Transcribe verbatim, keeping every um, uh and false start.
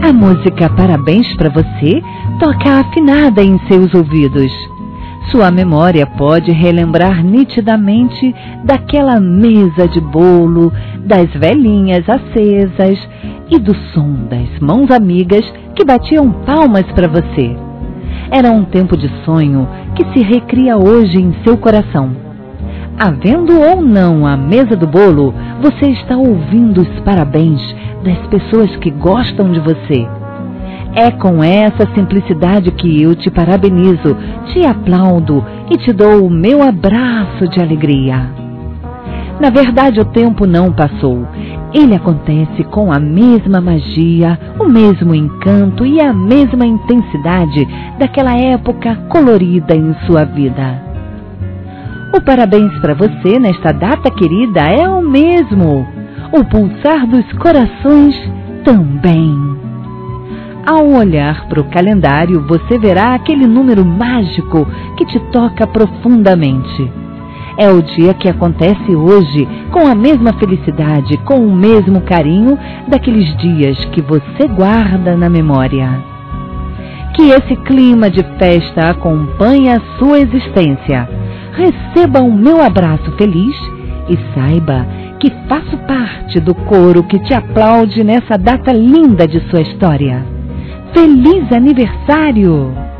A música Parabéns pra Você toca afinada em seus ouvidos. Sua memória pode relembrar nitidamente daquela mesa de bolo, das velhinhas acesas e do som das mãos amigas que batiam palmas para você. Era um tempo de sonho que se recria hoje em seu coração. Havendo ou não a mesa do bolo, você está ouvindo os parabéns das pessoas que gostam de você. É com essa simplicidade que eu te parabenizo, te aplaudo e te dou o meu abraço de alegria. Na verdade, o tempo não passou. Ele acontece com a mesma magia, o mesmo encanto e a mesma intensidade daquela época colorida em sua vida. O parabéns para você nesta data querida é o mesmo. O pulsar dos corações também. Ao olhar para o calendário, você verá aquele número mágico que te toca profundamente. É o dia que acontece hoje, com a mesma felicidade, com o mesmo carinho daqueles dias que você guarda na memória. Que esse clima de festa acompanhe a sua existência. Receba o meu abraço feliz e saiba que faço parte do coro que te aplaude nessa data linda de sua história. Feliz aniversário!